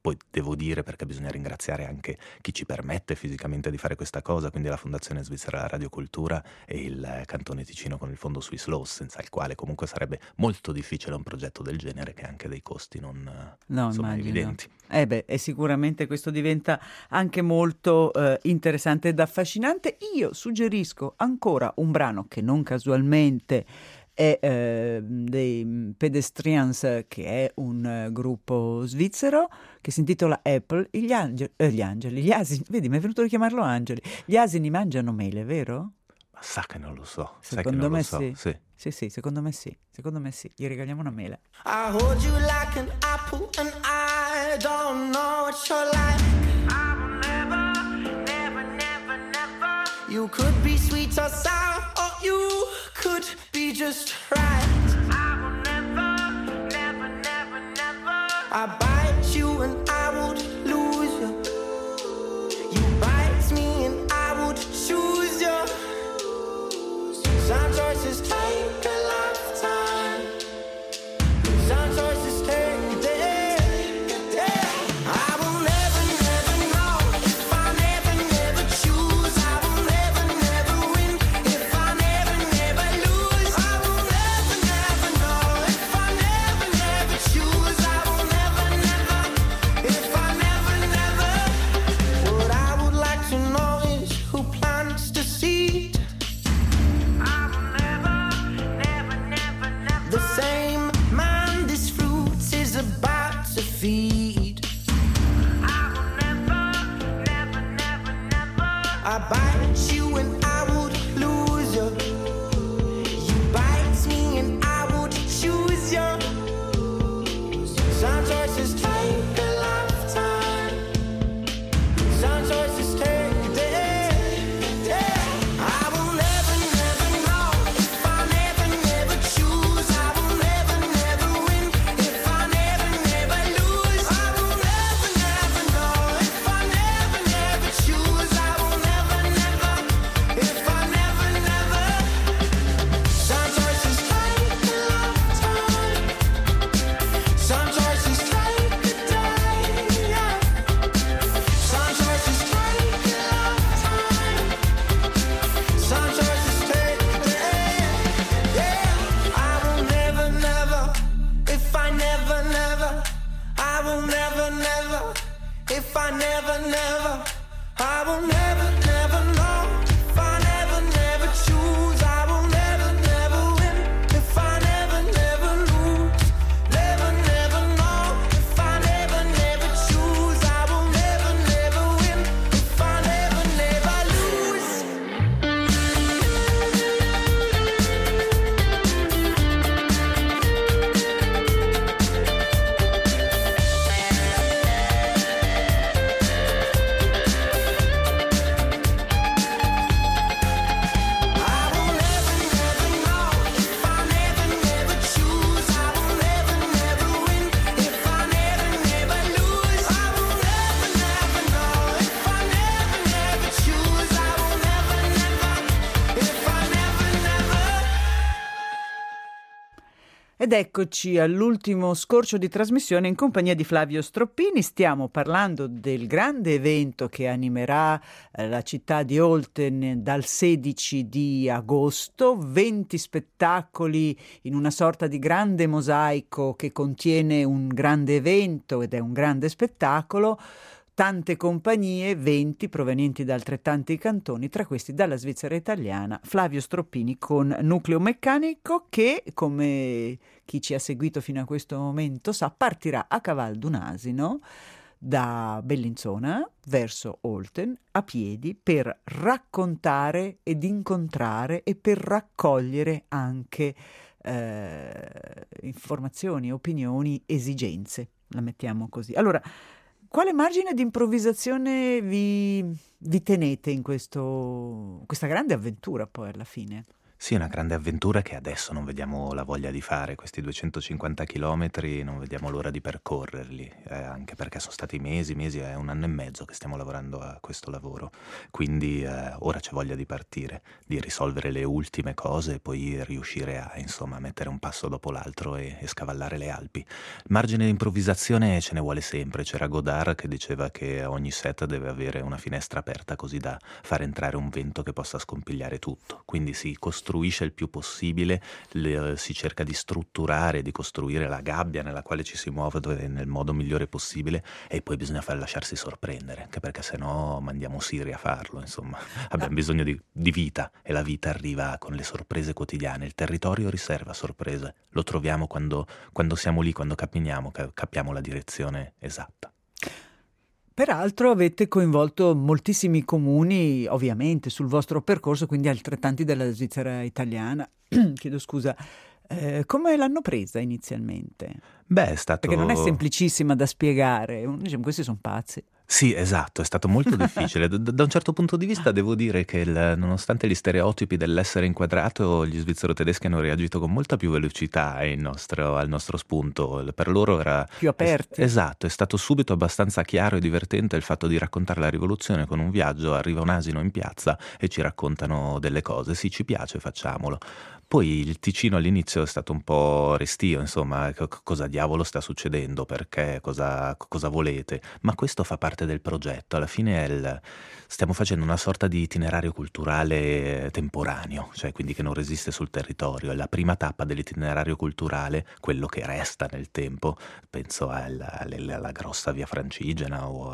Poi devo dire, perché bisogna ringraziare anche chi ci permette fisicamente di fare questa cosa, quindi la Fondazione Svizzera Radiocultura e il Cantone Ticino con il Fondo Swiss Law, senza il quale comunque sarebbe molto difficile un progetto del genere che ha anche dei costi non No, insomma, immagino. evidenti. Eh beh, e sicuramente questo diventa anche molto eh, interessante ed affascinante. Io suggerisco ancora un brano che non casualmente è eh, dei Pedestrians, che è un eh, gruppo svizzero che si intitola Apple. Gli, ange- eh, gli angeli, gli asini, vedi, mi è venuto a chiamarlo angeli. Gli asini mangiano mele, vero? Ma sa che non lo so, sai che Secondo non me lo so. sì. Sì. Sì, sì, secondo me sì. Secondo me sì. Gli regaliamo una mela. I hold you like an apple and I don't know what you're like. I will never, never, never, never. You could be sweet or sour, or you could be just right. I will never, never, never, never. I bite you and I would lose you. You bite me and I would choose you. Some choices take a lifetime. Some choices take a day. I will never, never know if I never, never choose. I will never, never win if I never, never lose. I will never, never know if I never, never choose. I will never, never if I never, never. What I would like to know is who plants the seed. The same man this fruit is about to feed. I will never, never, never, never. I bite you and I would lose you. You bite me and I would choose you. Some choices take a lifetime. Some choices take a day. I will never, never know if I never, never choose. I will never, never win if I never, never lose. I will never, never know if I never, never choose. I will never, never if I never, never. Some choices take a lifetime. Some choices take a day. Some choices take a lifetime. Some choices take a day. Yeah, I will never, never. If I never, never. I will never, never. If I never, never. I will never, never know. If I never, never choose. I will never, never win. If I never, never lose. Never, never know. If I never, never choose. I will never, never win. If I never, never lose. I will never, never know if I never, never choose. I will never, never win if I never, never lose. I will never, never know if I never, never choose. I will never, never if I never, never. Ed eccoci all'ultimo scorcio di trasmissione in compagnia di Flavio Stroppini. Stiamo parlando del grande evento che animerà eh, la città di Olten dal sedici di agosto, venti spettacoli in una sorta di grande mosaico che contiene un grande evento ed è un grande spettacolo. Tante compagnie, venti provenienti da altrettanti cantoni, tra questi dalla Svizzera italiana. Flavio Stroppini con Nucleo Meccanico che, come chi ci ha seguito fino a questo momento sa, partirà a caval d'un asino da Bellinzona verso Olten a piedi per raccontare ed incontrare e per raccogliere anche eh, informazioni, opinioni, esigenze, la mettiamo così. Allora, quale margine di improvvisazione vi, vi tenete in questo, questa grande avventura poi alla fine? Sì, una grande avventura che adesso non vediamo la voglia di fare, questi duecentocinquanta chilometri non vediamo l'ora di percorrerli, eh, anche perché sono stati mesi, mesi, è un anno e mezzo che stiamo lavorando a questo lavoro, quindi eh, ora c'è voglia di partire, di risolvere le ultime cose e poi riuscire a, insomma, mettere un passo dopo l'altro e, e scavallare le Alpi. Margine di improvvisazione ce ne vuole sempre, c'era Godard che diceva che ogni set deve avere una finestra aperta così da far entrare un vento che possa scompigliare tutto, quindi si costruisce il più possibile, le, si cerca di strutturare, di costruire la gabbia nella quale ci si muove nel modo migliore possibile e poi bisogna far lasciarsi sorprendere, anche perché sennò mandiamo Siri a farlo, insomma. Abbiamo bisogno di, di vita e la vita arriva con le sorprese quotidiane, il territorio riserva sorprese, lo troviamo quando, quando siamo lì, quando camminiamo, capiamo la direzione esatta. Peraltro avete coinvolto moltissimi comuni, ovviamente, sul vostro percorso, quindi altrettanti della Svizzera italiana. Chiedo scusa. Eh, come l'hanno presa inizialmente? Beh, è stato... Perché non è semplicissima da spiegare. Diciamo, questi sono pazzi. Sì, esatto, è stato molto difficile. Da, da un certo punto di vista devo dire che il, nonostante gli stereotipi dell'essere inquadrato, gli svizzero-tedeschi hanno reagito con molta più velocità il nostro, al nostro spunto. Per loro era... Più aperti. Es- esatto, è stato subito abbastanza chiaro e divertente il fatto di raccontare la rivoluzione con un viaggio. Arriva un asino in piazza e ci raccontano delle cose. Sì, ci piace, facciamolo. Poi il Ticino all'inizio è stato un po' restio, insomma, c- cosa diavolo sta succedendo, perché, cosa, cosa volete? Ma questo fa parte del progetto, alla fine è il, stiamo facendo una sorta di itinerario culturale temporaneo, cioè quindi che non resiste sul territorio, è la prima tappa dell'itinerario culturale, quello che resta nel tempo, penso alla, alla, alla grossa via Francigena o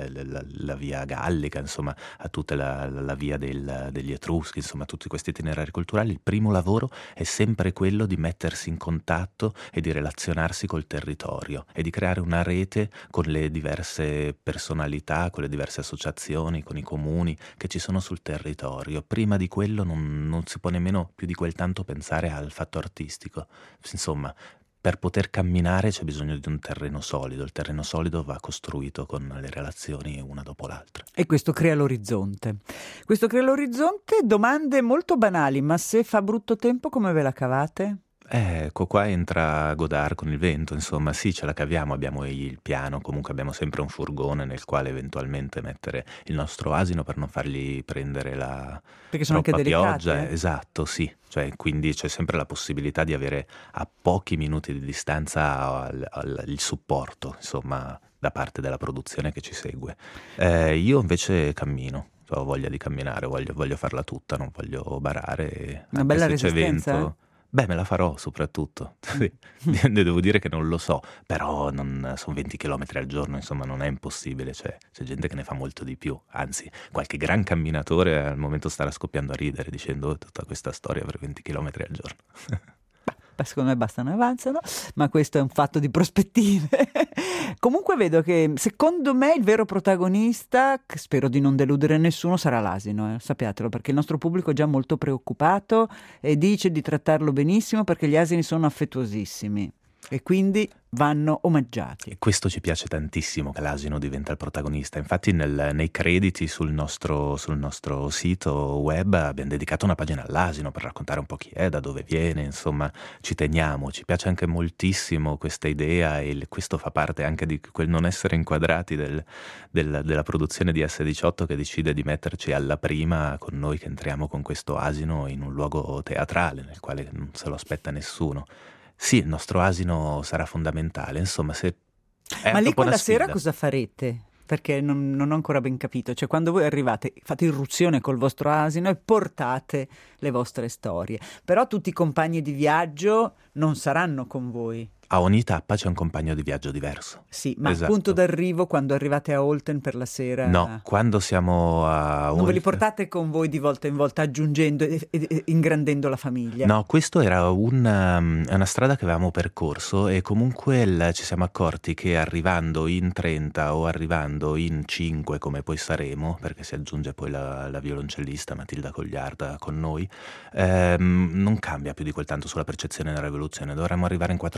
alla via Gallica, insomma a tutta la, la via del, degli Etruschi, insomma tutti questi itinerari culturali. Il primo lavoro è sempre quello di mettersi in contatto e di relazionarsi col territorio e di creare una rete con le diverse personalità, con le diverse associazioni, con i comuni che ci sono sul territorio. Prima di quello non, non si può nemmeno più di quel tanto pensare al fatto artistico. Insomma, per poter camminare c'è bisogno di un terreno solido, il terreno solido va costruito con le relazioni una dopo l'altra. E questo crea l'orizzonte. Questo crea l'orizzonte, domande molto banali, ma se fa brutto tempo come ve la cavate? Eh, ecco, qua entra Godard con il vento, insomma, sì, ce la caviamo, abbiamo il piano, comunque abbiamo sempre un furgone nel quale eventualmente mettere il nostro asino per non fargli prendere la Perché sono troppa anche delicate, pioggia. eh? Esatto, sì, cioè, quindi c'è sempre la possibilità di avere a pochi minuti di distanza al- al- il supporto, insomma, da parte della produzione che ci segue. Eh, io invece cammino. Ho voglia di camminare, voglio, voglio farla tutta, non voglio barare. Una Anche bella se c'è resistenza, vento, beh, me la farò soprattutto. Sì. Devo dire che non lo so, però non, sono venti chilometri al giorno, insomma non è impossibile, cioè, c'è gente che ne fa molto di più, anzi qualche gran camminatore al momento starà scoppiando a ridere dicendo "Oh, tutta questa storia per venti chilometri al giorno". Beh, secondo me bastano e avanzano, ma questo è un fatto di prospettive. Comunque vedo che secondo me il vero protagonista, che spero di non deludere nessuno, sarà l'asino, eh, sappiatelo, perché il nostro pubblico è già molto preoccupato e dice di trattarlo benissimo perché gli asini sono affettuosissimi e quindi vanno omaggiati. E questo ci piace tantissimo, che l'asino diventa il protagonista. Infatti nel- nei crediti sul nostro, sul nostro sito web abbiamo dedicato una pagina all'asino per raccontare un po' chi è, da dove viene, insomma ci teniamo, ci piace anche moltissimo questa idea e il- questo fa parte anche di quel non essere inquadrati del- del- della produzione di esse diciotto che decide di metterci alla prima con noi che entriamo con questo asino in un luogo teatrale nel quale non se lo aspetta nessuno. Sì, il nostro asino sarà fondamentale, insomma, se è Ma lì dopo una quella sera sfida. cosa farete? Perché non, non ho ancora ben capito. Cioè, quando voi arrivate, fate irruzione col vostro asino e portate le vostre storie. Però tutti i compagni di viaggio non saranno con voi. A ogni tappa c'è un compagno di viaggio diverso. Sì, ma Esatto. punto d'arrivo quando arrivate a Olten per la sera. No, quando siamo a Non ve li Olten- portate con voi di volta in volta, aggiungendo e, e- e ingrandendo la famiglia. No, questo era un, um, è una strada che avevamo percorso e comunque il- ci siamo accorti che arrivando in trenta o arrivando in cinque come poi saremo, perché si aggiunge poi la, la violoncellista Matilda Cogliarda con noi, ehm, non cambia più di quel tanto sulla percezione della rivoluzione, dovremmo arrivare in quattrocento.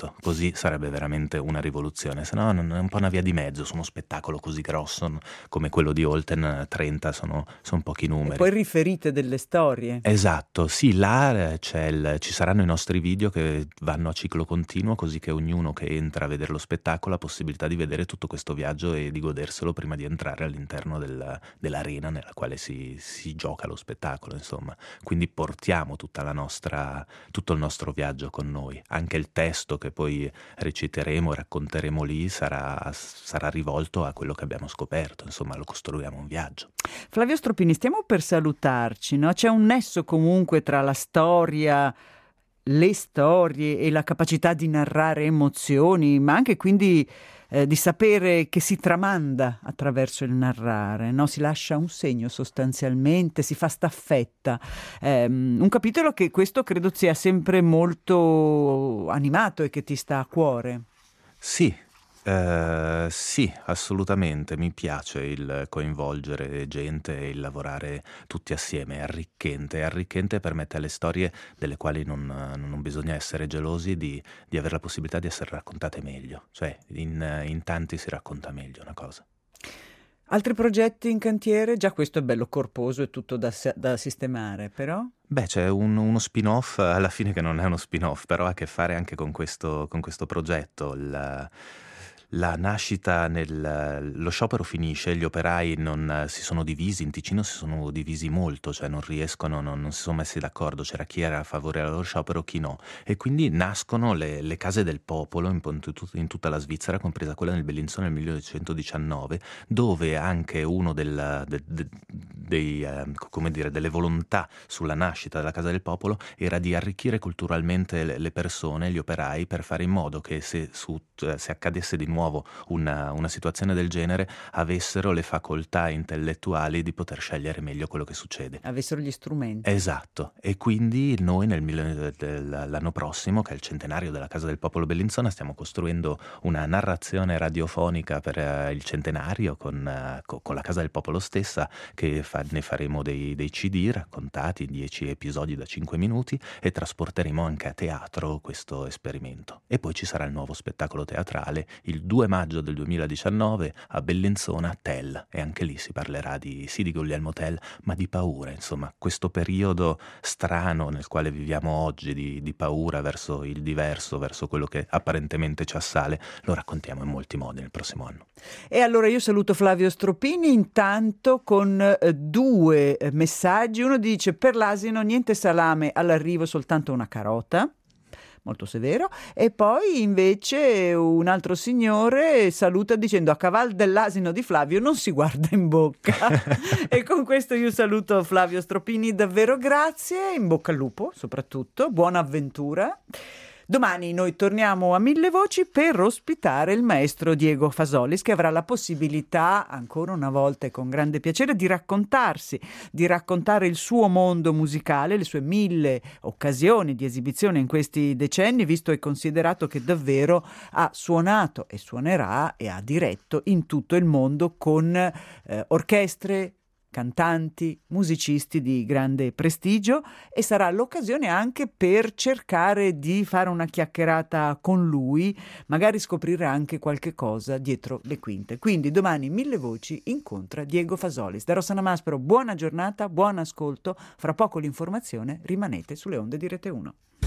appunto, così sarebbe veramente una rivoluzione, se no non è un po' una via di mezzo su uno spettacolo così grosso n- come quello di Olten. Trenta sono, sono pochi E numeri. poi riferite delle storie. Esatto, sì, là eh, c'è il- ci saranno i nostri video che vanno a ciclo continuo, così che ognuno che entra a vedere lo spettacolo ha possibilità di vedere tutto questo viaggio e di goderselo prima di entrare all'interno del- dell'arena nella quale si, si gioca lo spettacolo, insomma. Quindi portiamo tutta la nostra, tutto il nostro viaggio con noi. Anche il testo che poi reciteremo e racconteremo lì sarà, sarà rivolto a quello che abbiamo scoperto, insomma, lo costruiamo un viaggio. Flavio Stropini, stiamo per salutarci, no? C'è un nesso comunque tra la storia, le storie e la capacità di narrare emozioni, ma anche quindi eh, di sapere che si tramanda attraverso il narrare, no? Si lascia un segno sostanzialmente, si fa staffetta. Ehm, un capitolo che questo credo sia sempre molto animato e che ti sta a cuore. Sì, eh, sì, assolutamente. Mi piace il coinvolgere gente e il lavorare tutti assieme, è arricchente. È arricchente e permette alle storie delle quali non, non bisogna essere gelosi di, di avere la possibilità di essere raccontate meglio. Cioè, in, in tanti si racconta meglio una cosa. Altri progetti in cantiere? Già questo è bello corposo e tutto da, se- da sistemare, però? Beh, c'è un- uno spin-off alla fine che non è uno spin-off, però ha a che fare anche con questo, con questo progetto. La, la nascita nel... Lo sciopero finisce, gli operai non eh, si sono divisi, in Ticino si sono divisi molto, cioè non riescono, non, non si sono messi d'accordo, c'era chi era a favore dello sciopero, chi no. E quindi nascono le, le case del popolo in, pon- tut- in tutta la Svizzera, compresa quella nel Bellinzona nel millenovecentodiciannove, dove anche uno del, de- de- dei, eh, come dire, delle volontà sulla nascita della Casa del Popolo era di arricchire culturalmente le, le persone, gli operai, per fare in modo che se, su, eh, se accadesse di nuovo una, una situazione del genere avessero le facoltà intellettuali di poter scegliere meglio quello che succede. Avessero gli strumenti. Esatto, e quindi noi nel mille- del- l'anno prossimo, che è il centenario della Casa del Popolo Bellinzona, stiamo costruendo una narrazione radiofonica per eh, il centenario con, eh, co- con la Casa del Popolo stessa, che fa- ne faremo dei, dei C D raccontati in dieci episodi da cinque minuti e trasporteremo anche a teatro questo esperimento. E poi ci sarà il nuovo spettacolo teatrale il due maggio del duemiladiciannove a Bellinzona, Tell, e anche lì si parlerà di, sì, di Guglielmo Tell, ma di paura, insomma, questo periodo strano nel quale viviamo oggi, di, di paura verso il diverso, verso quello che apparentemente ci assale, lo raccontiamo in molti modi nel prossimo anno. E allora io saluto Flavio Stropini intanto con eh, due eh, messaggi. Uno dice: per l'asino niente salame all'arrivo, soltanto una carota. Molto severo. E poi invece un altro signore saluta dicendo: a caval dell'asino di Flavio non si guarda in bocca. E con questo io saluto Flavio Stropini, davvero grazie, in bocca al lupo soprattutto, buona avventura. Domani noi torniamo a Mille Voci per ospitare il maestro Diego Fasolis, che avrà la possibilità, ancora una volta e con grande piacere, di raccontarsi, di raccontare il suo mondo musicale, le sue mille occasioni di esibizione in questi decenni, visto e considerato che davvero ha suonato e suonerà e ha diretto in tutto il mondo con eh, orchestre, cantanti, musicisti di grande prestigio, e sarà l'occasione anche per cercare di fare una chiacchierata con lui, magari scoprire anche qualche cosa dietro le quinte. Quindi domani Mille Voci incontra Diego Fasolis. Da Rossana Maspero buona giornata, buon ascolto, fra poco l'informazione, rimanete sulle onde di Rete uno.